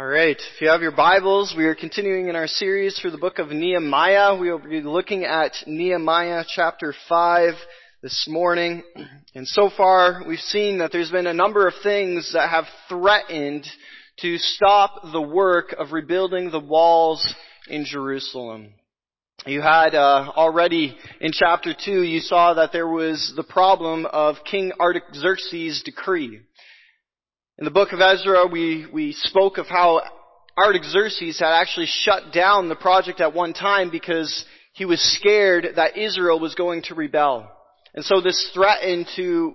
All right, if you have your Bibles, we are continuing in our series through the book of Nehemiah. We will be looking at Nehemiah chapter 5 this morning. And so far, we've seen that there's been a number of things that have threatened to stop the work of rebuilding the walls in Jerusalem. You had already in chapter 2, you saw that there was the problem of King Artaxerxes' decree. In the book of Ezra, we spoke of how Artaxerxes had actually shut down the project at one time because he was scared that Israel was going to rebel. And so this threatened to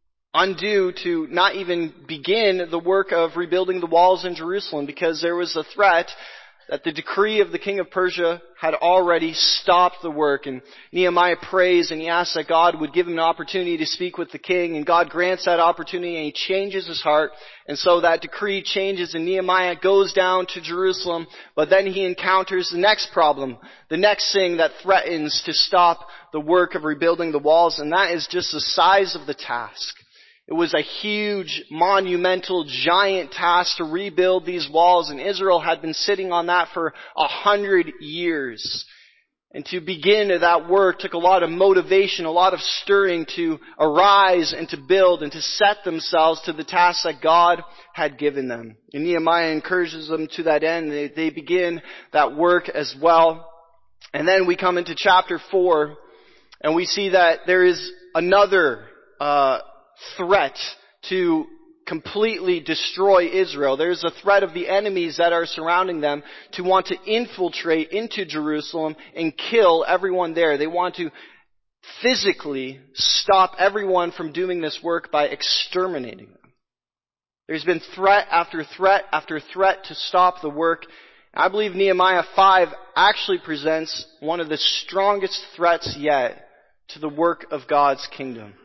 not even begin the work of rebuilding the walls in Jerusalem, because there was a threat that the decree of the king of Persia had already stopped the work. And Nehemiah prays and he asks that God would give him an opportunity to speak with the king, and God grants that opportunity and he changes his heart. And so that decree changes and Nehemiah goes down to Jerusalem, but then he encounters the next problem, the next thing that threatens to stop the work of rebuilding the walls, and that is just the size of the task. It was a huge, monumental, giant task to rebuild these walls, and Israel had been sitting on that for 100 years. And to begin that work took a lot of motivation, a lot of stirring to arise and to build and to set themselves to the task that God had given them. And Nehemiah encourages them to that end. They begin that work as well. And then we come into chapter 4, and we see that there is another threat to completely destroy Israel. There's a threat of the enemies that are surrounding them to want to infiltrate into Jerusalem and kill everyone there. They want to physically stop everyone from doing this work by exterminating them. There's been threat after threat after threat to stop the work. I believe Nehemiah 5 actually presents one of the strongest threats yet to the work of God's kingdom.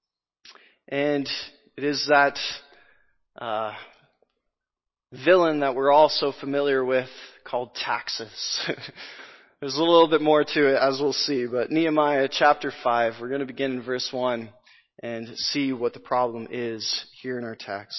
And it is that villain that we're all so familiar with called taxes. There's a little bit more to it, as we'll see. But Nehemiah chapter 5, we're going to begin in verse 1 and see what the problem is here in our text.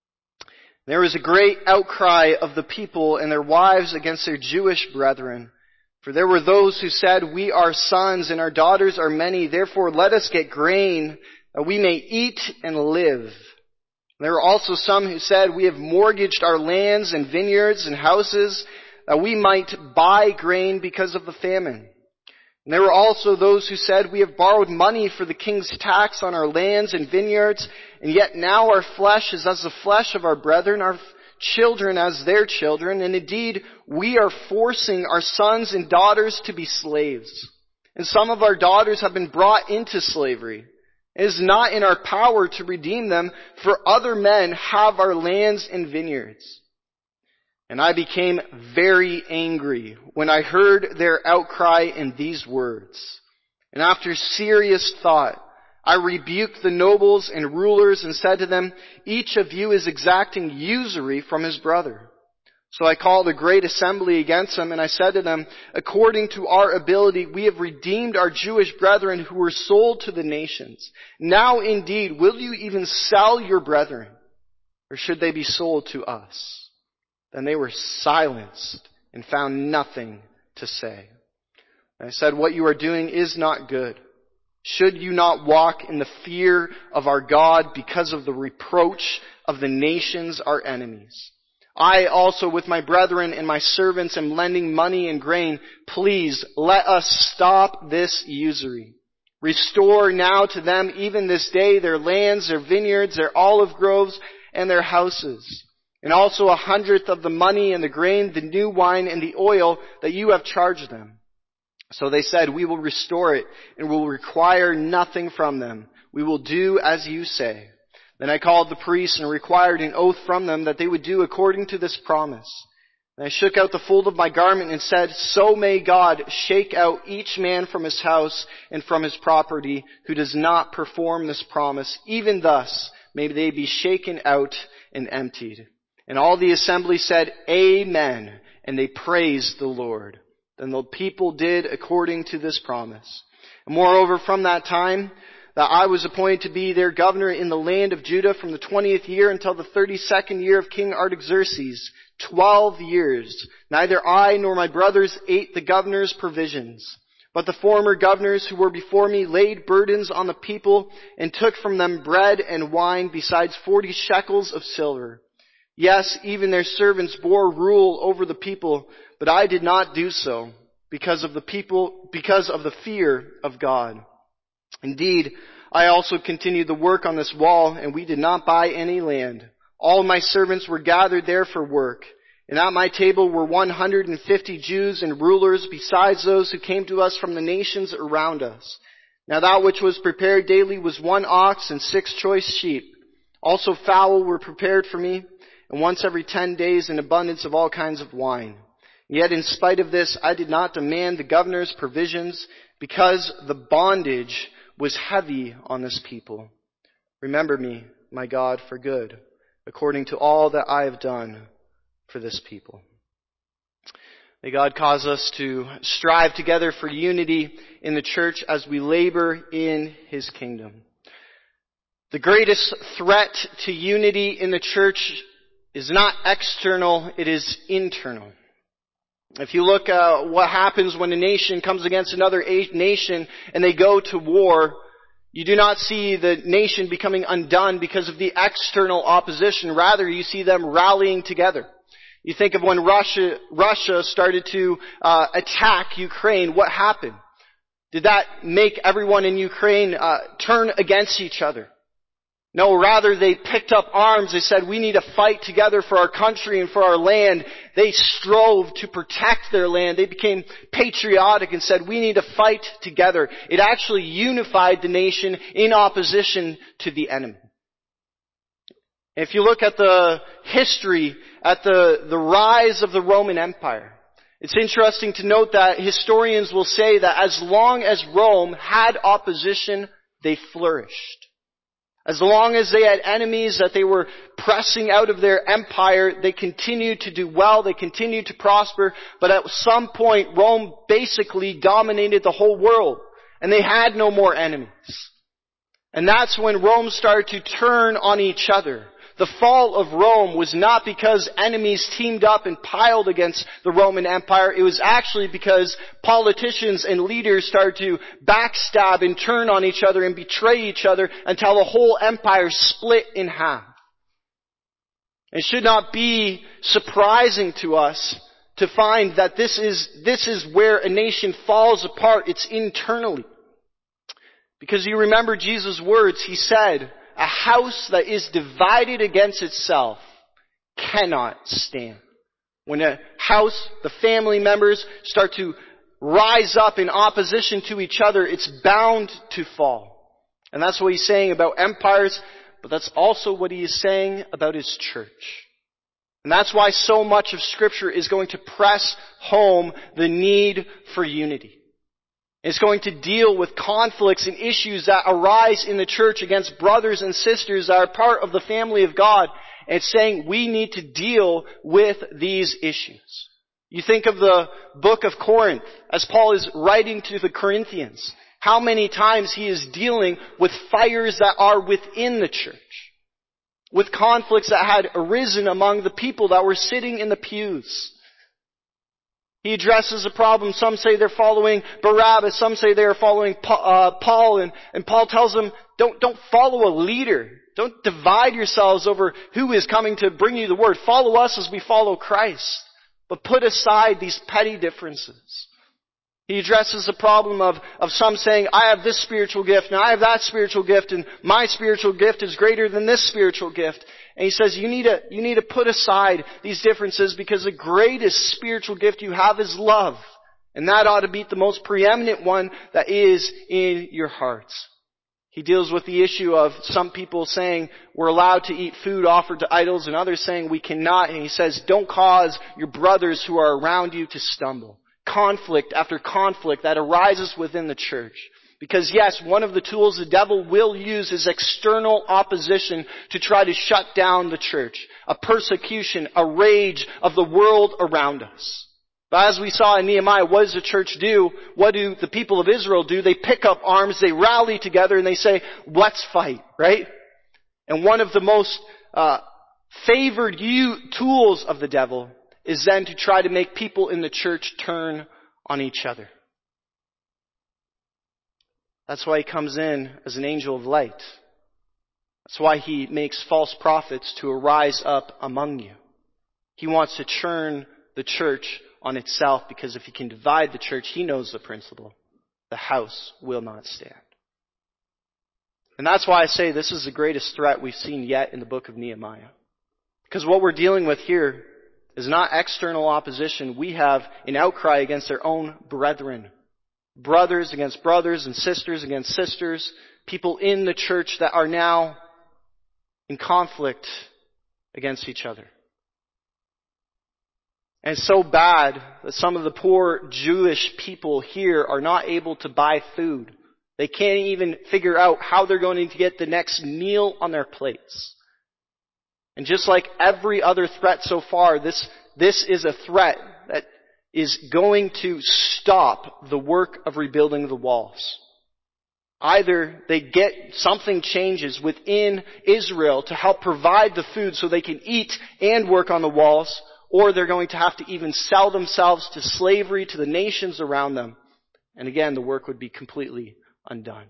There was a great outcry of the people and their wives against their Jewish brethren. For there were those who said, "We are sons and our daughters are many, therefore let us get grain that we may eat and live." There were also some who said, "We have mortgaged our lands and vineyards and houses that we might buy grain because of the famine." And there were also those who said, "We have borrowed money for the king's tax on our lands and vineyards, and yet now our flesh is as the flesh of our brethren, our children as their children, and indeed we are forcing our sons and daughters to be slaves. And some of our daughters have been brought into slavery. It is not in our power to redeem them, for other men have our lands and vineyards." And I became very angry when I heard their outcry in these words. And after serious thought, I rebuked the nobles and rulers and said to them, "Each of you is exacting usury from his brother." So I called a great assembly against them, and I said to them, "According to our ability, we have redeemed our Jewish brethren who were sold to the nations. Now indeed, will you even sell your brethren, or should they be sold to us?" Then they were silenced and found nothing to say. And I said, "What you are doing is not good. Should you not walk in the fear of our God because of the reproach of the nations, our enemies? I also with my brethren and my servants am lending money and grain. Please let us stop this usury. Restore now to them even this day their lands, their vineyards, their olive groves, and their houses. And also 100th of the money and the grain, the new wine and the oil that you have charged them." So they said, "We will restore it and will require nothing from them. We will do as you say." Then I called the priests and required an oath from them that they would do according to this promise. And I shook out the fold of my garment and said, "So may God shake out each man from his house and from his property who does not perform this promise. Even thus may they be shaken out and emptied." And all the assembly said, "Amen," and they praised the Lord. Then the people did according to this promise. And moreover, from that time, that I was appointed to be their governor in the land of Judah from the 20th year until the 32nd year of King Artaxerxes, 12 years. Neither I nor my brothers ate the governor's provisions. But the former governors who were before me laid burdens on the people and took from them bread and wine besides 40 shekels of silver. Yes, even their servants bore rule over the people, but I did not do so because of the fear of God. Indeed, I also continued the work on this wall, and we did not buy any land. All my servants were gathered there for work. And at my table were 150 Jews and rulers, besides those who came to us from the nations around us. Now that which was prepared daily was 1 ox and 6 choice sheep. Also fowl were prepared for me, and once every 10 days an abundance of all kinds of wine. Yet in spite of this, I did not demand the governor's provisions, because the bondage was heavy on this people. Remember me, my God, for good, according to all that I have done for this people. May God cause us to strive together for unity in the church as we labor in His kingdom. The greatest threat to unity in the church is not external, it is internal. If you look at what happens when a nation comes against another nation and they go to war, you do not see the nation becoming undone because of the external opposition. Rather, you see them rallying together. You think of when Russia started to attack Ukraine, what happened? Did that make everyone in Ukraine turn against each other? No, rather they picked up arms. They said, we need to fight together for our country and for our land. They strove to protect their land. They became patriotic and said, we need to fight together. It actually unified the nation in opposition to the enemy. If you look at the history, at the rise of the Roman Empire, it's interesting to note that historians will say that as long as Rome had opposition, they flourished. As long as they had enemies that they were pressing out of their empire, they continued to do well, they continued to prosper, but at some point Rome basically dominated the whole world, and they had no more enemies. And that's when Rome started to turn on each other. The fall of Rome was not because enemies teamed up and piled against the Roman Empire. It was actually because politicians and leaders started to backstab and turn on each other and betray each other until the whole empire split in half. It should not be surprising to us to find that this is where a nation falls apart. It's internally. Because you remember Jesus' words, He said, a house that is divided against itself cannot stand. When a house, the family members start to rise up in opposition to each other, it's bound to fall. And that's what He's saying about empires, but that's also what He is saying about His church. And that's why so much of Scripture is going to press home the need for unity. It's going to deal with conflicts and issues that arise in the church against brothers and sisters that are part of the family of God. And it's saying we need to deal with these issues. You think of the book of Corinth, as Paul is writing to the Corinthians. How many times he is dealing with fires that are within the church. With conflicts that had arisen among the people that were sitting in the pews. He addresses a problem. Some say they're following Barabbas. Some say they're following Paul. And Paul tells them, don't follow a leader. Don't divide yourselves over who is coming to bring you the word. Follow us as we follow Christ. But put aside these petty differences. He addresses the problem of some saying, I have this spiritual gift and I have that spiritual gift and my spiritual gift is greater than this spiritual gift. And he says, you need to put aside these differences because the greatest spiritual gift you have is love. And that ought to be the most preeminent one that is in your hearts. He deals with the issue of some people saying we're allowed to eat food offered to idols and others saying we cannot. And he says, don't cause your brothers who are around you to stumble. Conflict after conflict that arises within the church. Because yes, one of the tools the devil will use is external opposition to try to shut down the church. A persecution, a rage of the world around us. But as we saw in Nehemiah, what does the church do? What do the people of Israel do? They pick up arms, they rally together, and they say, let's fight, right? And one of the most favored tools of the devil is then to try to make people in the church turn on each other. That's why he comes in as an angel of light. That's why he makes false prophets to arise up among you. He wants to turn the church on itself, because if he can divide the church, he knows the principle. The house will not stand. And that's why I say this is the greatest threat we've seen yet in the book of Nehemiah. Because what we're dealing with here is not external opposition. We have an outcry against their own brethren. Brothers against brothers and sisters against sisters. People in the church that are now in conflict against each other. And it's so bad that some of the poor Jewish people here are not able to buy food. They can't even figure out how they're going to get the next meal on their plates. And just like every other threat so far, this is a threat that is going to stop the work of rebuilding the walls. Either something changes within Israel to help provide the food so they can eat and work on the walls, or they're going to have to even sell themselves to slavery to the nations around them. And again, the work would be completely undone.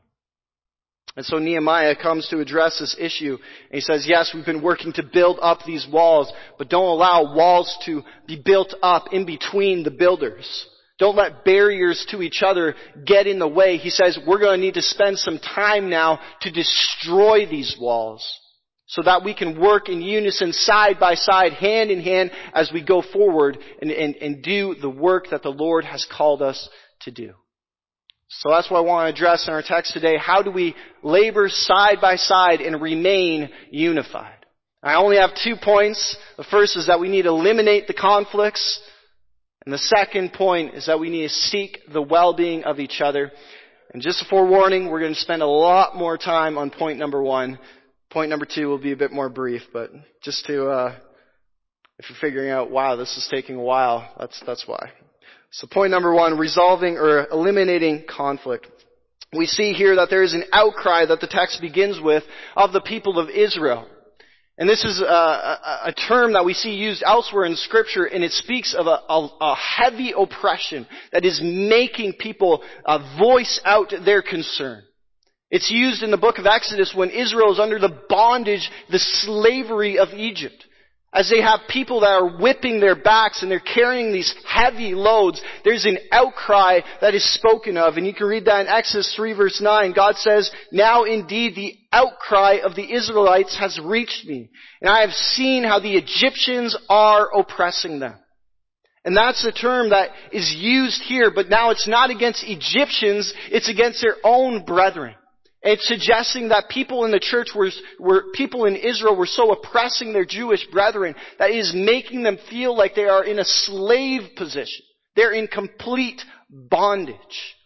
And so Nehemiah comes to address this issue. And he says, yes, we've been working to build up these walls, but don't allow walls to be built up in between the builders. Don't let barriers to each other get in the way. He says, we're going to need to spend some time now to destroy these walls so that we can work in unison, side by side, hand in hand, as we go forward and do the work that the Lord has called us to do. So that's what I want to address in our text today. How do we labor side by side and remain unified? I only have 2 points. The first is that we need to eliminate the conflicts. And the second point is that we need to seek the well-being of each other. And just a forewarning, we're going to spend a lot more time on point number 1. Point number 2 will be a bit more brief, but just to, if you're figuring out, wow, this is taking a while, that's why. So point number 1, resolving or eliminating conflict. We see here that there is an outcry that the text begins with of the people of Israel. And this is a term that we see used elsewhere in Scripture, and it speaks of a heavy oppression that is making people voice out their concern. It's used in the book of Exodus when Israel is under the bondage, the slavery of Egypt. As they have people that are whipping their backs and they're carrying these heavy loads, there's an outcry that is spoken of. And you can read that in Exodus 3 verse 9. God says, now indeed the outcry of the Israelites has reached me, and I have seen how the Egyptians are oppressing them. And that's the term that is used here, but now it's not against Egyptians, it's against their own brethren. It's suggesting that people in the church people in Israel were so oppressing their Jewish brethren that it is making them feel like they are in a slave position. They're in complete bondage.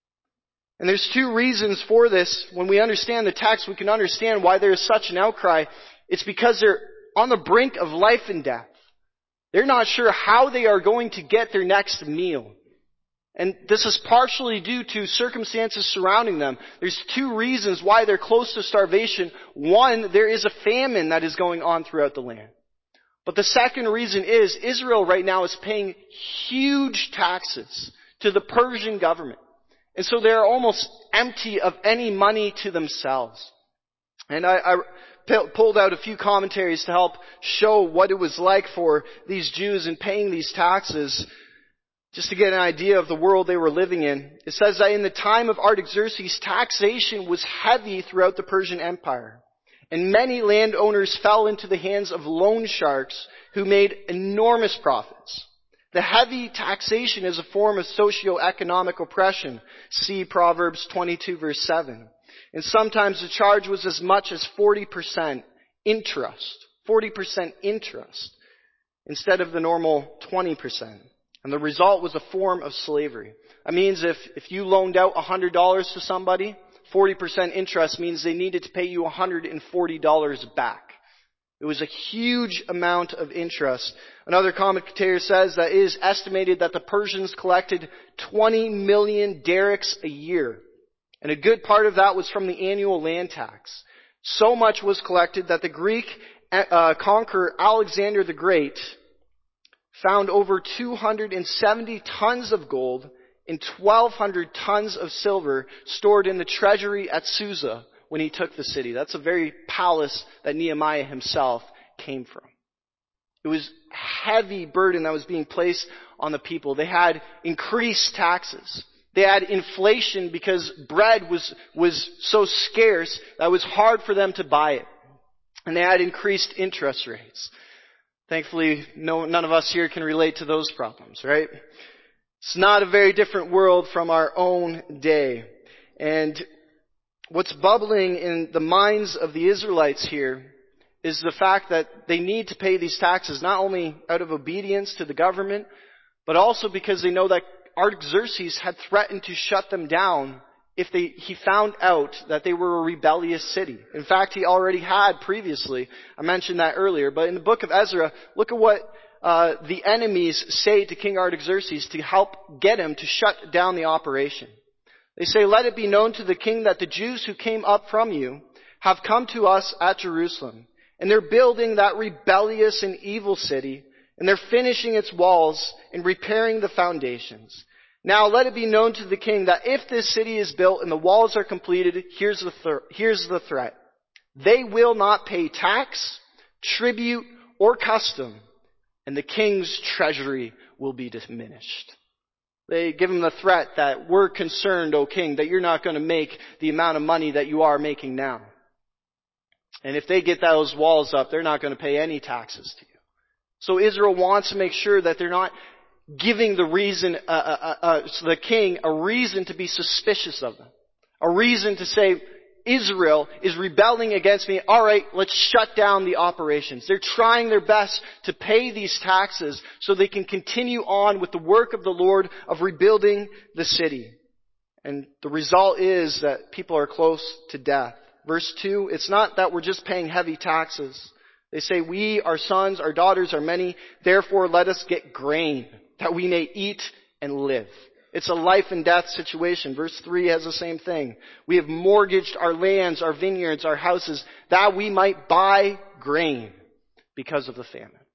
And there's 2 reasons for this. When we understand the text, we can understand why there is such an outcry. It's because they're on the brink of life and death. They're not sure how they are going to get their next meal. And this is partially due to circumstances surrounding them. There's 2 reasons why they're close to starvation. 1, there is a famine that is going on throughout the land. But the second reason is Israel right now is paying huge taxes to the Persian government. And so they're almost empty of any money to themselves. And I pulled out a few commentaries to help show what it was like for these Jews in paying these taxes. Just to get an idea of the world they were living in, it says that in the time of Artaxerxes, taxation was heavy throughout the Persian Empire. And many landowners fell into the hands of loan sharks who made enormous profits. The heavy taxation is a form of socio-economic oppression. See Proverbs 22 verse 7. And sometimes the charge was as much as 40% interest. 40% interest instead of the normal 20%. And the result was a form of slavery. That means if you loaned out $100 to somebody, 40% interest means they needed to pay you $140 back. It was a huge amount of interest. Another commentator says that it is estimated that the Persians collected 20 million derricks a year. And a good part of that was from the annual land tax. So much was collected that the Greek conqueror Alexander the Great found over 270 tons of gold and 1,200 tons of silver stored in the treasury at Susa when he took the city. That's a very palace that Nehemiah himself came from. It was a heavy burden that was being placed on the people. They had increased taxes. They had inflation because bread was so scarce that it was hard for them to buy it. And they had increased interest rates. Thankfully, none of us here can relate to those problems, right? It's not a very different world from our own day. And what's bubbling in the minds of the Israelites here is the fact that they need to pay these taxes not only out of obedience to the government, but also because they know that Artaxerxes had threatened to shut them down if he found out that they were a rebellious city. In fact, he already had previously. I mentioned that earlier. But in the book of Ezra, look at what the enemies say to King Artaxerxes to help get him to shut down the operation. They say, "Let it be known to the king that the Jews who came up from you have come to us at Jerusalem. And they're building that rebellious and evil city. And they're finishing its walls and repairing the foundations. Now let it be known to the king that if this city is built and the walls are completed, here's the threat. They will not pay tax, tribute, or custom, and the king's treasury will be diminished." They give him the threat that we're concerned, O king, that you're not going to make the amount of money that you are making now. And if they get those walls up, they're not going to pay any taxes to you. So Israel wants to make sure that they're not giving the king a reason to be suspicious of them. A reason to say, Israel is rebelling against me. All right, let's shut down the operations. They're trying their best to pay these taxes so they can continue on with the work of the Lord of rebuilding the city. And the result is that people are close to death. Verse 2, it's not that we're just paying heavy taxes. They say, "We, our sons, our daughters are many, therefore let us get grain, that we may eat and live." It's a life and death situation. Verse 3 has the same thing. "We have mortgaged our lands, our vineyards, our houses, that we might buy grain because of the famine."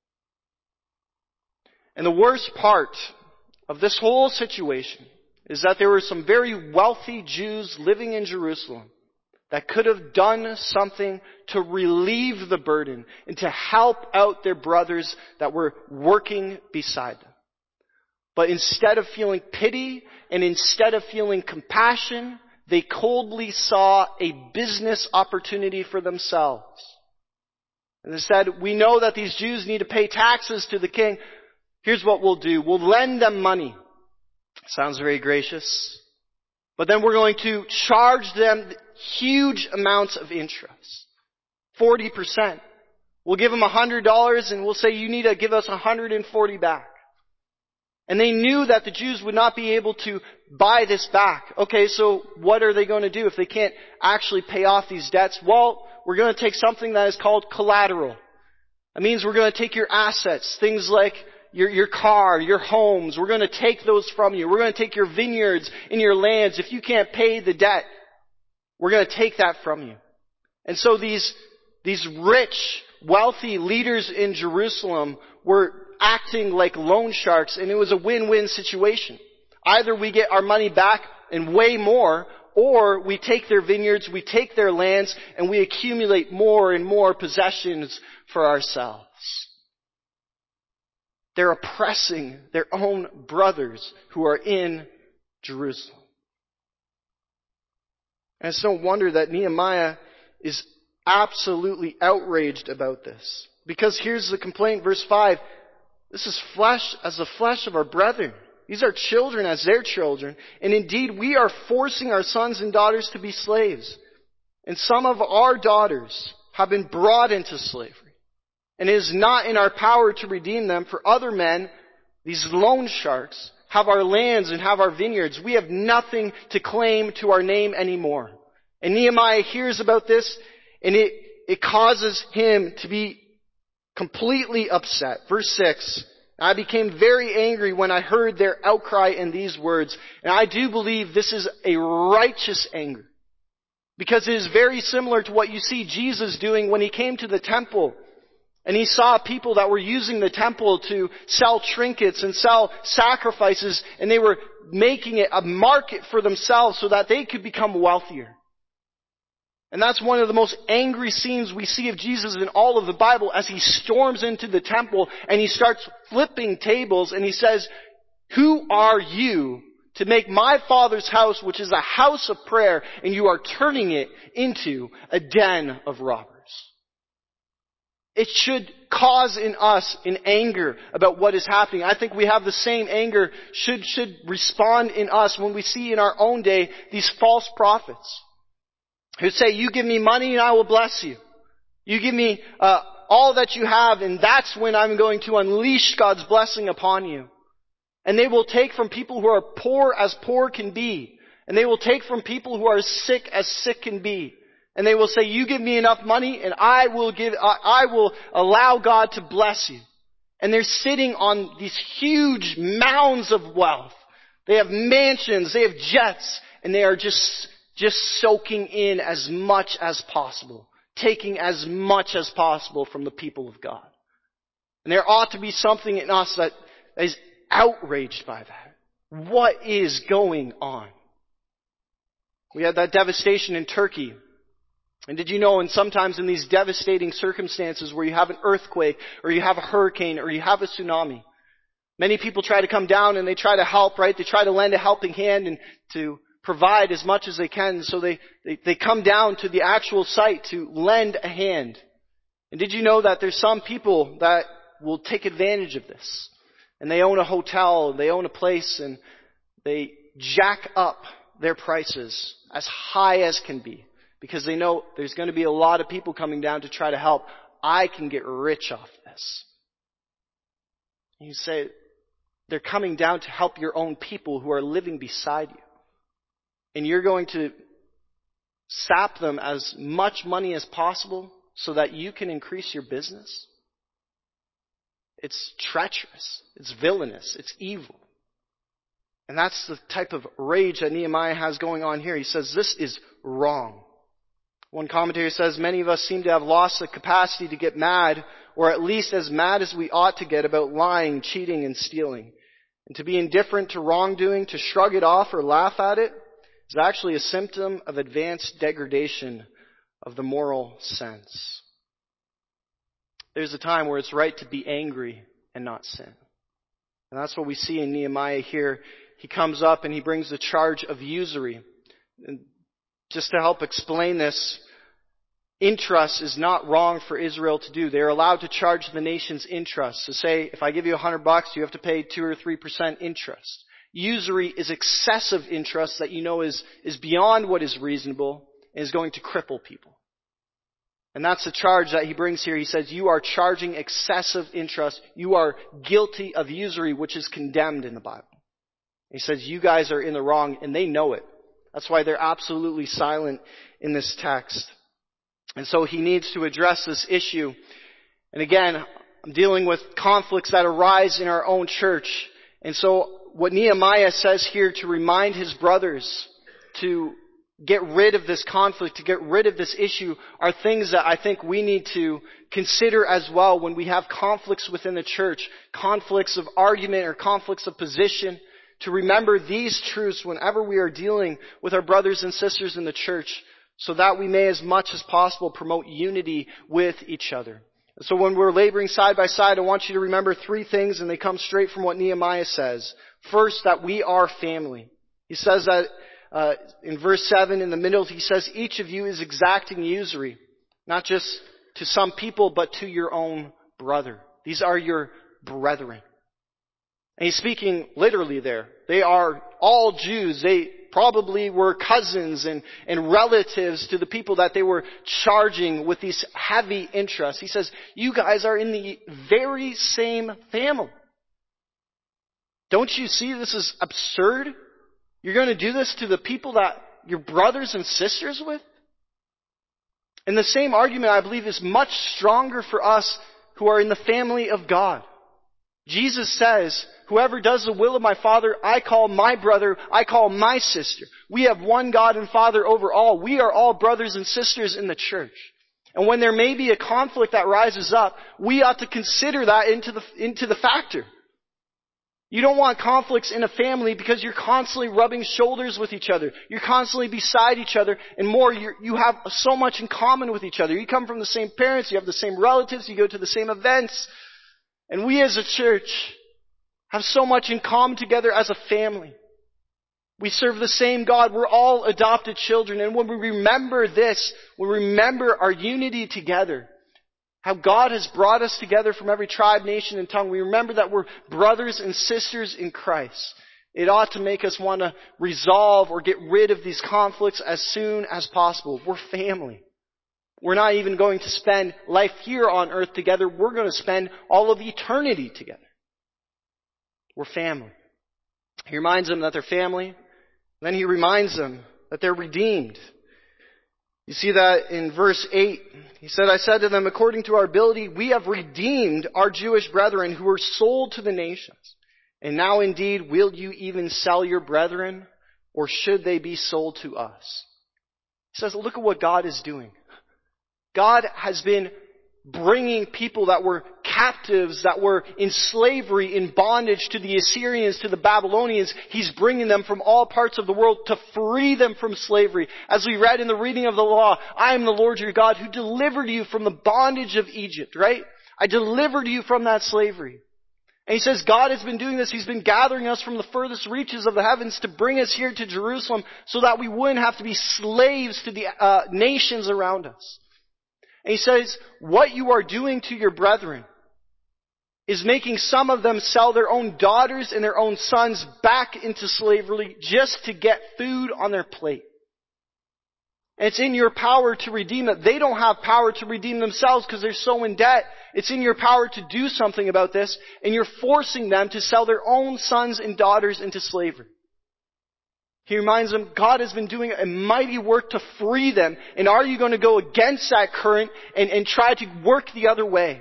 And the worst part of this whole situation is that there were some very wealthy Jews living in Jerusalem that could have done something to relieve the burden and to help out their brothers that were working beside them. But instead of feeling pity and instead of feeling compassion, they coldly saw a business opportunity for themselves. And they said, "We know that these Jews need to pay taxes to the king. Here's what we'll do. We'll lend them money." Sounds very gracious. But then we're going to charge them huge amounts of interest. 40%. We'll give them $100 and we'll say, "You need to give us 140 back." And they knew that the Jews would not be able to buy this back. Okay, so what are they going to do if they can't actually pay off these debts? Well, we're going to take something that is called collateral. That means we're going to take your assets, things like your car, your homes. We're going to take those from you. We're going to take your vineyards and your lands. If you can't pay the debt, we're going to take that from you. And so these rich, wealthy leaders in Jerusalem were acting like loan sharks, and it was a win-win situation. Either we get our money back and way more, or we take their vineyards, we take their lands, and we accumulate more and more possessions for ourselves. They're oppressing their own brothers who are in Jerusalem. And it's no wonder that Nehemiah is absolutely outraged about this. Because here's the complaint, verse 5. "This is flesh as the flesh of our brethren. These are children as their children. And indeed, we are forcing our sons and daughters to be slaves. And some of our daughters have been brought into slavery. And it is not in our power to redeem them, for other men, these loan sharks, have our lands and have our vineyards. We have nothing to claim to our name anymore." And Nehemiah hears about this, and it causes him to be completely upset. Verse 6, "I became very angry when I heard their outcry in these words." And I do believe this is a righteous anger, because it is very similar to what you see Jesus doing when he came to the temple. And he saw people that were using the temple to sell trinkets and sell sacrifices, and they were making it a market for themselves so that they could become wealthier. And that's one of the most angry scenes we see of Jesus in all of the Bible, as he storms into the temple and he starts flipping tables and he says, "Who are you to make my Father's house, which is a house of prayer, and you are turning it into a den of robbers?" It should cause in us an anger about what is happening. I think we have the same anger should respond in us when we see in our own day these false prophets who say, "You give me money and I will bless you. You give me all that you have, and that's when I'm going to unleash God's blessing upon you." And they will take from people who are poor as poor can be. And they will take from people who are sick as sick can be. And they will say, "You give me enough money and I will allow God to bless you." And they're sitting on these huge mounds of wealth. They have mansions, they have jets, and they are just soaking in as much as possible, taking as much as possible from the people of God. And there ought to be something in us that is outraged by that. What is going on? We had that devastation in Turkey. And did you know, and sometimes in these devastating circumstances where you have an earthquake, or you have a hurricane, or you have a tsunami, many people try to come down and they try to help, right? They try to lend a helping hand and to provide as much as they can. So they come down to the actual site to lend a hand. And did you know that there's some people that will take advantage of this? And they own a hotel, they own a place, and they jack up their prices as high as can be. Because they know there's going to be a lot of people coming down to try to help. I can get rich off this. And you say, they're coming down to help your own people who are living beside you. And you're going to sap them as much money as possible so that you can increase your business? It's treacherous. It's villainous. It's evil. And that's the type of rage that Nehemiah has going on here. He says, this is wrong. One commentator says, many of us seem to have lost the capacity to get mad, or at least as mad as we ought to get about lying, cheating, and stealing. And to be indifferent to wrongdoing, to shrug it off or laugh at it, is actually a symptom of advanced degradation of the moral sense. There's a time where it's right to be angry and not sin. And that's what we see in Nehemiah here. He comes up and he brings the charge of usury. And just to help explain this, interest is not wrong for Israel to do. They're allowed to charge the nation's interest. So say, if I give you $100, you have to pay 2 or 3% interest. Usury is excessive interest that you know is beyond what is reasonable and is going to cripple people. And that's the charge that he brings here. He says, you are charging excessive interest. You are guilty of usury, which is condemned in the Bible. He says, you guys are in the wrong, and they know it. That's why they're absolutely silent in this text. And so he needs to address this issue. And again, I'm dealing with conflicts that arise in our own church. And so what Nehemiah says here to remind his brothers to get rid of this conflict, to get rid of this issue, are things that I think we need to consider as well when we have conflicts within the church, conflicts of argument or conflicts of position, to remember these truths whenever we are dealing with our brothers and sisters in the church, so that we may as much as possible promote unity with each other. So when we're laboring side by side, I want you to remember 3 things, and they come straight from what Nehemiah says. First, that we are family. He says that in verse 7 in the middle, he says, each of you is exacting usury, not just to some people, but to your own brother. These are your brethren. And he's speaking literally there. They are all Jews. They probably were cousins and relatives to the people that they were charging with these heavy interests. He says, you guys are in the very same family. Don't you see this is absurd? You're going to do this to the people that you're brothers and sisters with? And the same argument, I believe, is much stronger for us who are in the family of God. Jesus says, whoever does the will of my Father, I call my brother, I call my sister. We have one God and Father over all. We are all brothers and sisters in the church. And when there may be a conflict that rises up, we ought to consider that into the factor. You don't want conflicts in a family because you're constantly rubbing shoulders with each other. You're constantly beside each other, and more, you have so much in common with each other. You come from the same parents, you have the same relatives, you go to the same events. And we as a church have so much in common together as a family. We serve the same God. We're all adopted children. And when we remember this, we remember our unity together, how God has brought us together from every tribe, nation, and tongue. We remember that we're brothers and sisters in Christ. It ought to make us want to resolve or get rid of these conflicts as soon as possible. We're family. We're not even going to spend life here on earth together. We're going to spend all of eternity together. We're family. He reminds them that they're family. Then he reminds them that they're redeemed. You see that in verse 8. He said, I said to them, according to our ability, we have redeemed our Jewish brethren who were sold to the nations. And now indeed, will you even sell your brethren, or should they be sold to us? He says, look at what God is doing. God has been bringing people that were captives, that were in slavery, in bondage to the Assyrians, to the Babylonians. He's bringing them from all parts of the world to free them from slavery. As we read in the reading of the law, I am the Lord your God who delivered you from the bondage of Egypt, right? I delivered you from that slavery. And he says God has been doing this. He's been gathering us from the furthest reaches of the heavens to bring us here to Jerusalem so that we wouldn't have to be slaves to the nations around us. And he says, what you are doing to your brethren is making some of them sell their own daughters and their own sons back into slavery just to get food on their plate. And it's in your power to redeem them. They don't have power to redeem themselves because they're so in debt. It's in your power to do something about this, and you're forcing them to sell their own sons and daughters into slavery. He reminds them, God has been doing a mighty work to free them. And are you going to go against that current and try to work the other way?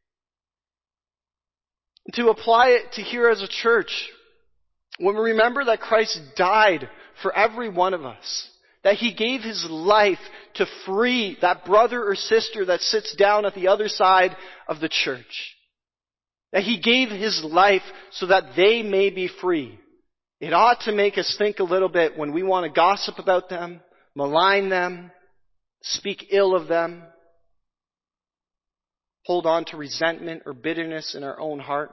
And to apply it to here as a church, when we remember that Christ died for every one of us, that He gave His life to free that brother or sister that sits down at the other side of the church, that He gave His life so that they may be free. It ought to make us think a little bit when we want to gossip about them, malign them, speak ill of them, hold on to resentment or bitterness in our own heart,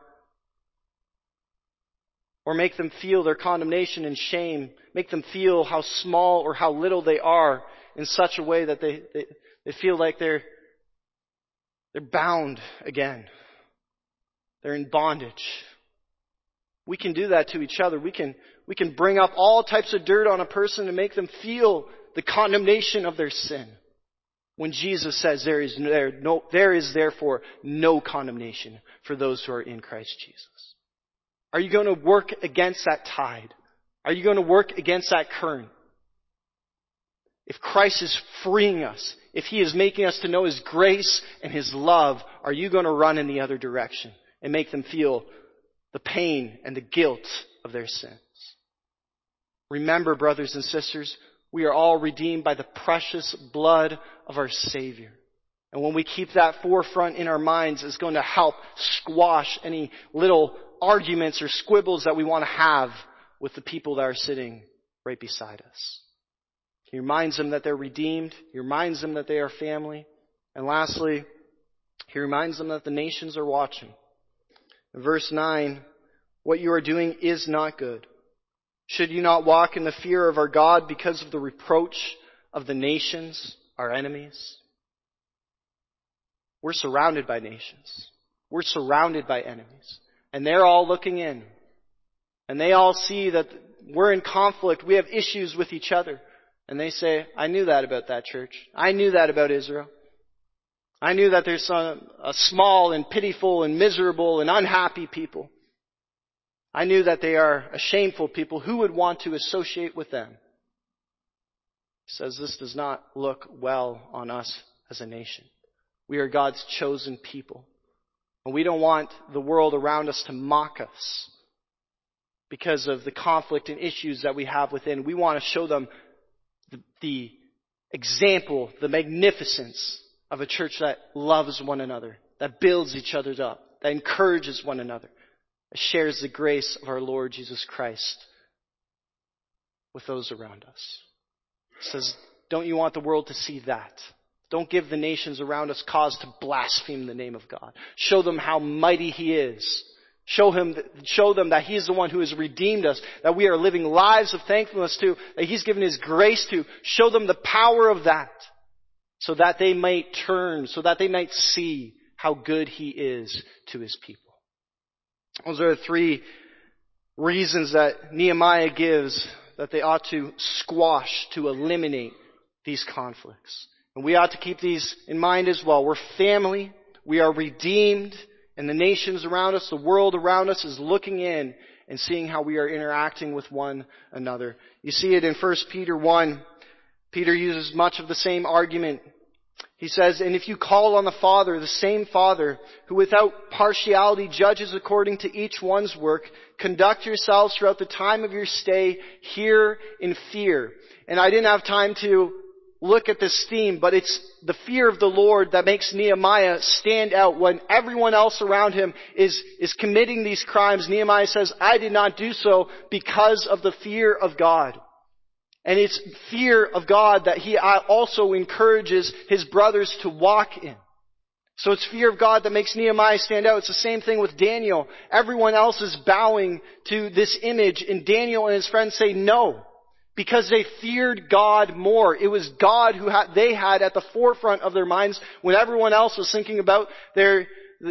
or make them feel their condemnation and shame, make them feel how small or how little they are in such a way that they feel like they're bound again. They're in bondage. We can do that to each other. We can bring up all types of dirt on a person and make them feel the condemnation of their sin. When Jesus says there is therefore no condemnation for those who are in Christ Jesus. Are you going to work against that tide? Are you going to work against that current? If Christ is freeing us, if He is making us to know His grace and His love, are you going to run in the other direction and make them feel the pain and the guilt of their sins? Remember, brothers and sisters, we are all redeemed by the precious blood of our Savior. And when we keep that forefront in our minds, it's going to help squash any little arguments or squibbles that we want to have with the people that are sitting right beside us. He reminds them that they're redeemed. He reminds them that they are family. And lastly, He reminds them that the nations are watching. In verse 9, what you are doing is not good. Should you not walk in the fear of our God because of the reproach of the nations, our enemies? We're surrounded by nations. We're surrounded by enemies. And they're all looking in. And they all see that we're in conflict. We have issues with each other. And they say, I knew that about that church. I knew that about Israel. I knew that there's a small and pitiful and miserable and unhappy people. I knew that they are a shameful people. Who would want to associate with them? He says this does not look well on us as a nation. We are God's chosen people. And we don't want the world around us to mock us because of the conflict and issues that we have within. We want to show them the example, the magnificence of a church that loves one another, that builds each other up, that encourages one another, that shares the grace of our Lord Jesus Christ with those around us. It says, don't you want the world to see that? Don't give the nations around us cause to blaspheme the name of God. Show them how mighty He is. Show them that He is the one who has redeemed us, that we are living lives of thankfulness to, that He's given His grace to. Show them the power of that, so that they might turn, so that they might see how good He is to His people. Those are the three reasons that Nehemiah gives that they ought to squash, to eliminate these conflicts. And we ought to keep these in mind as well. We're family, we are redeemed, and the nations around us, the world around us is looking in and seeing how we are interacting with one another. You see it in 1 Peter 1. Peter uses much of the same argument. He says, and if you call on the Father, the same Father, who without partiality judges according to each one's work, conduct yourselves throughout the time of your stay here in fear. And I didn't have time to look at this theme, but it's the fear of the Lord that makes Nehemiah stand out. When everyone else around him is committing these crimes, Nehemiah says, I did not do so because of the fear of God. And it's fear of God that he also encourages his brothers to walk in. So it's fear of God that makes Nehemiah stand out. It's the same thing with Daniel. Everyone else is bowing to this image, and Daniel and his friends say no, because they feared God more. It was God who they had at the forefront of their minds when everyone else was thinking about their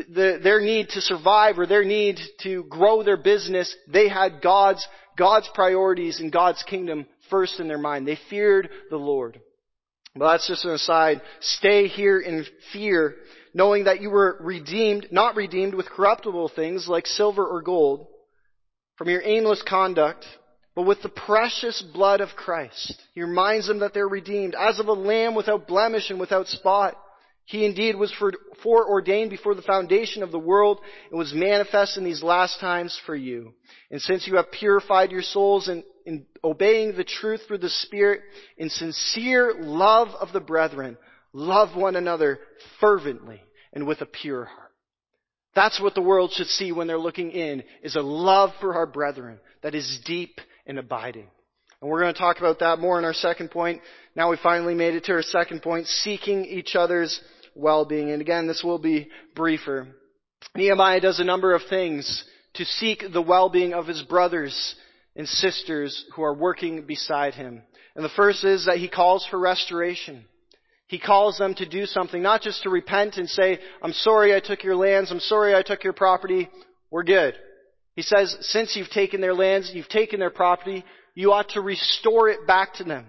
need to survive or their need to grow their business. They had God's priorities and God's kingdom first in their mind. They feared the Lord. But that's just an aside. Stay here in fear, knowing that you were redeemed, not redeemed with corruptible things like silver or gold from your aimless conduct, but with the precious blood of Christ. He reminds them that they're redeemed as of a lamb without blemish and without spot. He indeed was foreordained before the foundation of the world and was manifest in these last times for you. And since you have purified your souls in obeying the truth through the Spirit, in sincere love of the brethren, love one another fervently and with a pure heart. That's what the world should see when they're looking in, is a love for our brethren that is deep and abiding. And we're going to talk about that more in our second point. Now we finally made it to our second point, seeking each other's well-being. And again, this will be briefer. Nehemiah does a number of things to seek the well-being of his brothers and sisters who are working beside him. And the first is that he calls for restoration. He calls them to do something, not just to repent and say, I'm sorry I took your lands, I'm sorry I took your property, we're good. He says, since you've taken their lands, you've taken their property, you ought to restore it back to them.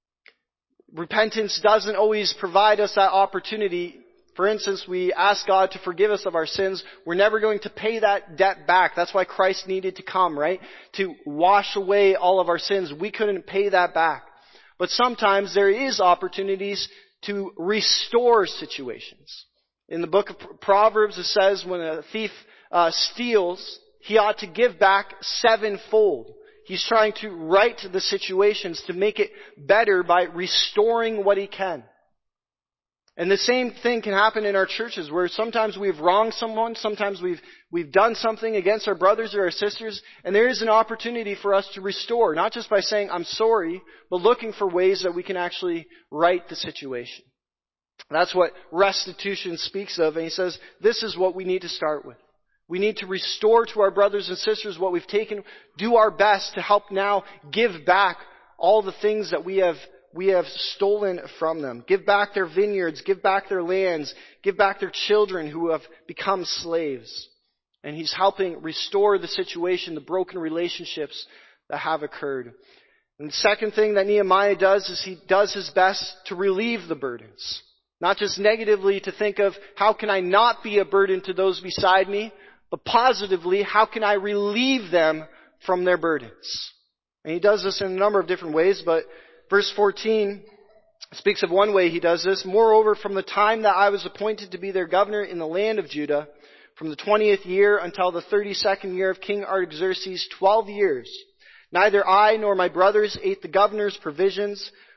Repentance doesn't always provide us that opportunity. For instance, we ask God to forgive us of our sins. We're never going to pay that debt back. That's why Christ needed to come, right? To wash away all of our sins. We couldn't pay that back. But sometimes there is opportunities to restore situations. In the book of Proverbs, it says when a thief steals, he ought to give back sevenfold. He's trying to right the situations to make it better by restoring what he can. And the same thing can happen in our churches where sometimes we've wronged someone, sometimes we've done something against our brothers or our sisters, and there is an opportunity for us to restore, not just by saying, I'm sorry, but looking for ways that we can actually right the situation. That's what restitution speaks of, and he says, this is what we need to start with. We need to restore to our brothers and sisters what we've taken, do our best to help now give back all the things that we have stolen from them. Give back their vineyards, give back their lands, give back their children who have become slaves. And he's helping restore the situation, the broken relationships that have occurred. And the second thing that Nehemiah does is he does his best to relieve the burdens. Not just negatively to think of, how can I not be a burden to those beside me? But positively, how can I relieve them from their burdens? And he does this in a number of different ways, but verse 14 speaks of one way he does this. Moreover, from the time that I was appointed to be their governor in the land of Judah, from the 20th year until the 32nd year of King Artaxerxes, 12 years, neither I nor my brothers ate the governor's provisions,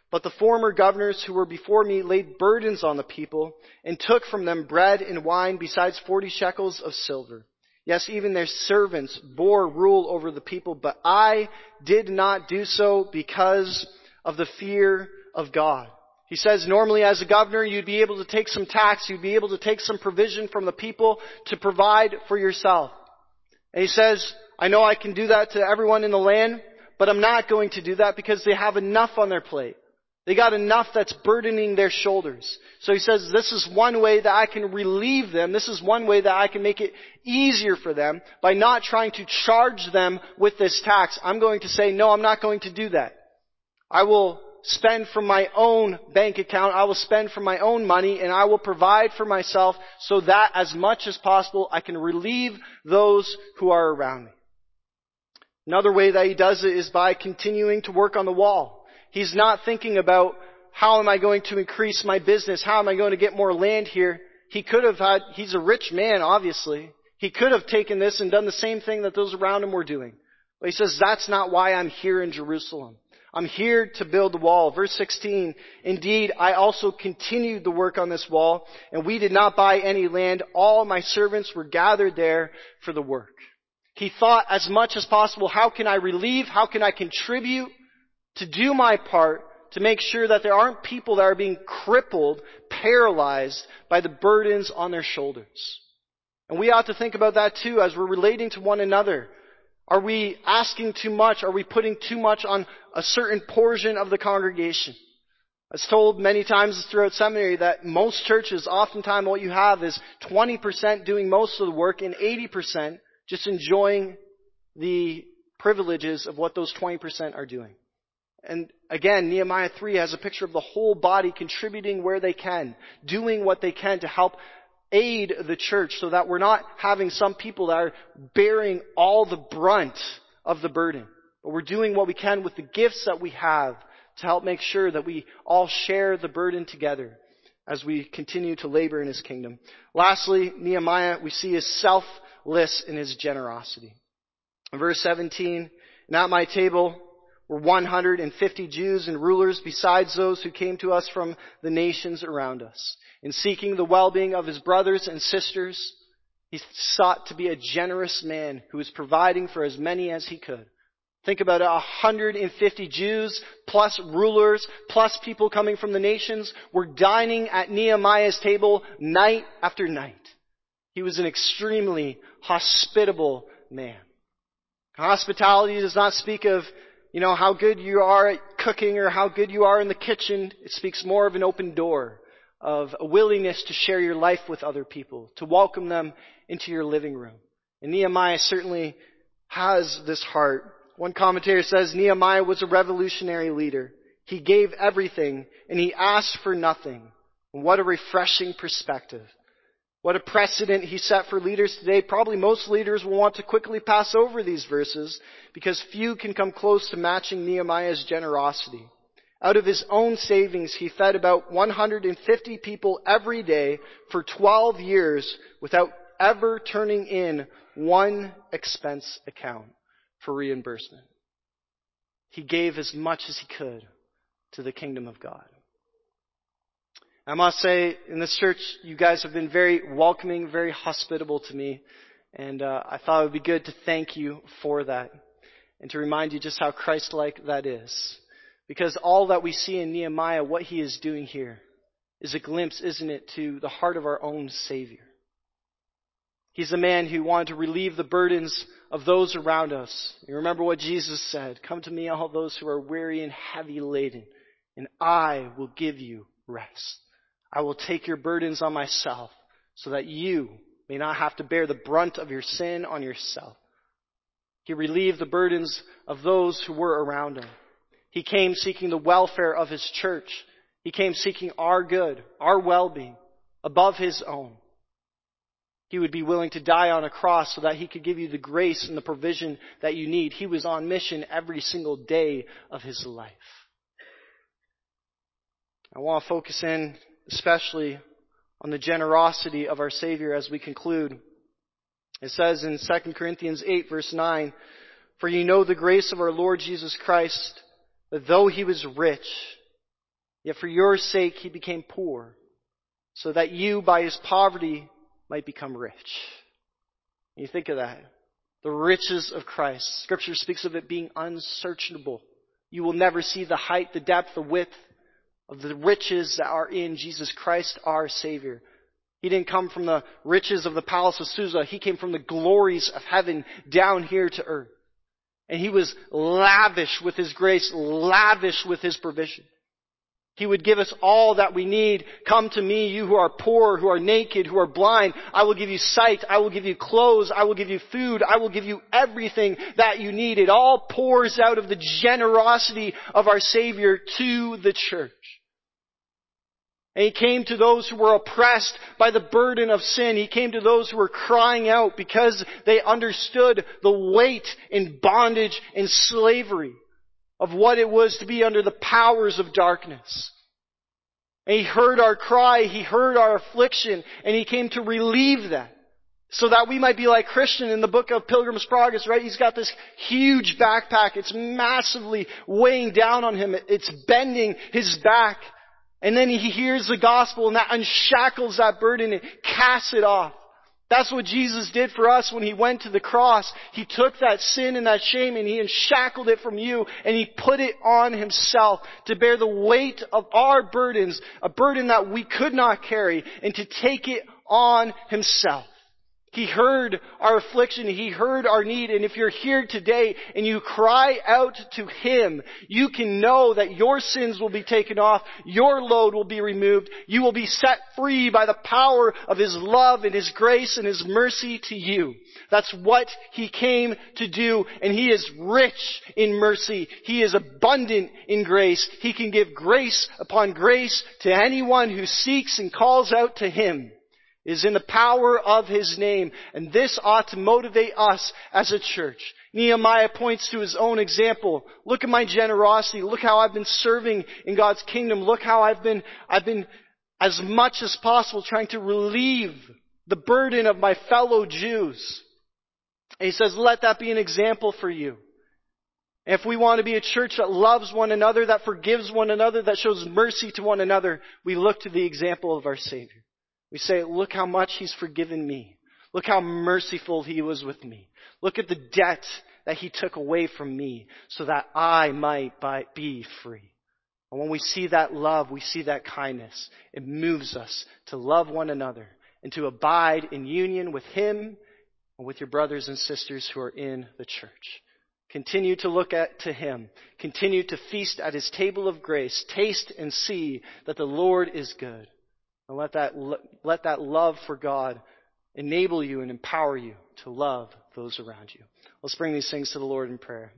But the former governors who were before me laid burdens on the people and took from them bread and wine besides 40 shekels of silver. Yes, even their servants bore rule over the people, but I did not do so because of the fear of God. He says normally as a governor you'd be able to take some tax, you'd be able to take some provision from the people to provide for yourself. And he says, I know I can do that to everyone in the land, but I'm not going to do that because they have enough on their plate. They got enough that's burdening their shoulders. So he says, this is one way that I can relieve them. This is one way that I can make it easier for them by not trying to charge them with this tax. I'm going to say, no, I'm not going to do that. I will spend from my own bank account. I will spend from my own money, and I will provide for myself so that as much as possible I can relieve those who are around me. Another way that he does it is by continuing to work on the wall. He's not thinking about how am I going to increase my business? How am I going to get more land here? He's a rich man, obviously. He could have taken this and done the same thing that those around him were doing. But he says, that's not why I'm here in Jerusalem. I'm here to build the wall. Verse 16, indeed, I also continued the work on this wall, and we did not buy any land. All my servants were gathered there for the work. He thought as much as possible, how can I relieve? How can I contribute to do my part to make sure that there aren't people that are being crippled, paralyzed by the burdens on their shoulders? And we ought to think about that too as we're relating to one another. Are we asking too much? Are we putting too much on a certain portion of the congregation? I was told many times throughout seminary that most churches, oftentimes what you have is 20% doing most of the work and 80% just enjoying the privileges of what those 20% are doing. And again, Nehemiah 3 has a picture of the whole body contributing where they can, doing what they can to help aid the church so that we're not having some people that are bearing all the brunt of the burden. But we're doing what we can with the gifts that we have to help make sure that we all share the burden together as we continue to labor in His kingdom. Lastly, Nehemiah, we see is selfless in his generosity. In verse 17, and at my table were 150 Jews and rulers besides those who came to us from the nations around us. In seeking the well-being of his brothers and sisters, he sought to be a generous man who was providing for as many as he could. Think about it, 150 Jews plus rulers plus people coming from the nations were dining at Nehemiah's table night after night. He was an extremely hospitable man. Hospitality does not speak of how good you are at cooking or how good you are in the kitchen. It speaks more of an open door, of a willingness to share your life with other people, to welcome them into your living room. And Nehemiah certainly has this heart. One commentator says Nehemiah was a revolutionary leader. He gave everything and he asked for nothing. And what a refreshing perspective. What a precedent he set for leaders today. Probably most leaders will want to quickly pass over these verses because few can come close to matching Nehemiah's generosity. Out of his own savings, he fed about 150 people every day for 12 years without ever turning in one expense account for reimbursement. He gave as much as he could to the kingdom of God. I must say, in this church, you guys have been very welcoming, very hospitable to me. And I thought it would be good to thank you for that. And to remind you just how Christ-like that is. Because all that we see in Nehemiah, what he is doing here, is a glimpse, isn't it, to the heart of our own Savior. He's a man who wanted to relieve the burdens of those around us. You remember what Jesus said, "Come to me, all those who are weary and heavy laden, and I will give you rest. I will take your burdens on myself so that you may not have to bear the brunt of your sin on yourself." He relieved the burdens of those who were around him. He came seeking the welfare of his church. He came seeking our good, our well-being, above his own. He would be willing to die on a cross so that he could give you the grace and the provision that you need. He was on mission every single day of his life. I want to focus in especially on the generosity of our Savior as we conclude. It says in 2 Corinthians 8 verse 9, "For you know the grace of our Lord Jesus Christ, that though he was rich, Yet for your sake he became poor, so that you by his poverty might become rich. You think of that. The riches of Christ. Scripture speaks of it being unsearchable. You will never see the height, the depth, the width of the riches that are in Jesus Christ, our Savior. He didn't come from the riches of the palace of Susa. He came from the glories of heaven down here to earth. And he was lavish with his grace, lavish with his provision. He would give us all that we need. Come to me, you who are poor, who are naked, who are blind. I will give you sight. I will give you clothes. I will give you food. I will give you everything that you need. It all pours out of the generosity of our Savior to the church. And he came to those who were oppressed by the burden of sin. He came to those who were crying out because they understood the weight and bondage and slavery of what it was to be under the powers of darkness. And he heard our cry, he heard our affliction, and he came to relieve that. So that we might be like Christian in the book of Pilgrim's Progress, right? He's got this huge backpack. It's massively weighing down on him. It's bending his back. And then he hears the gospel and that unshackles that burden and casts it off. That's what Jesus did for us when he went to the cross. He took that sin and that shame and he unshackled it from you and he put it on himself to bear the weight of our burdens, a burden that we could not carry, and to take it on himself. He heard our affliction. He heard our need. And if you're here today and you cry out to him, you can know that your sins will be taken off. Your load will be removed. You will be set free by the power of his love and his grace and his mercy to you. That's what he came to do. And he is rich in mercy. He is abundant in grace. He can give grace upon grace to anyone who seeks and calls out to him. Is in the power of his name. And this ought to motivate us as a church. Nehemiah points to his own example. Look at my generosity. Look how I've been serving in God's kingdom. Look how I've been as much as possible trying to relieve the burden of my fellow Jews. And he says, let that be an example for you. If we want to be a church that loves one another, that forgives one another, that shows mercy to one another, we look to the example of our Savior. We say, look how much he's forgiven me. Look how merciful he was with me. Look at the debt that he took away from me so that I might be free. And when we see that love, we see that kindness, it moves us to love one another and to abide in union with him and with your brothers and sisters who are in the church. Continue to look to him. Continue to feast at his table of grace. Taste and see that the Lord is good. And let that love for God enable you and empower you to love those around you. Let's bring these things to the Lord in prayer.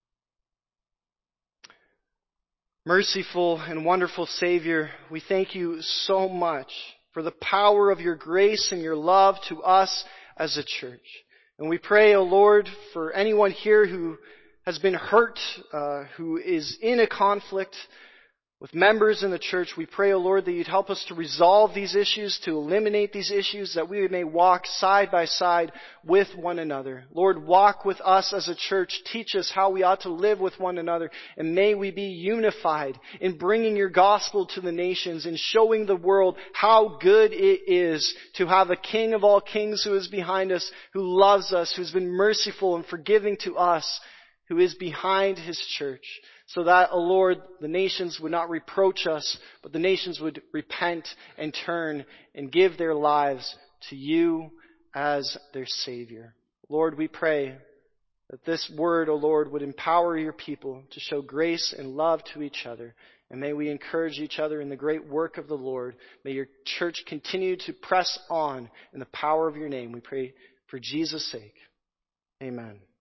Merciful and wonderful Savior, we thank you so much for the power of your grace and your love to us as a church. And we pray, O Lord, for anyone here who has been hurt, who is in a conflict with members in the church, we pray, O Lord, that you'd help us to resolve these issues, to eliminate these issues, that we may walk side by side with one another. Lord, walk with us as a church. Teach us how we ought to live with one another. And may we be unified in bringing your gospel to the nations and showing the world how good it is to have a King of all kings who is behind us, who loves us, who's been merciful and forgiving to us, who is behind his church. So that, O Lord, the nations would not reproach us, but the nations would repent and turn and give their lives to you as their Savior. Lord, we pray that this word, O Lord, would empower your people to show grace and love to each other. And may we encourage each other in the great work of the Lord. May your church continue to press on in the power of your name. We pray for Jesus' sake. Amen.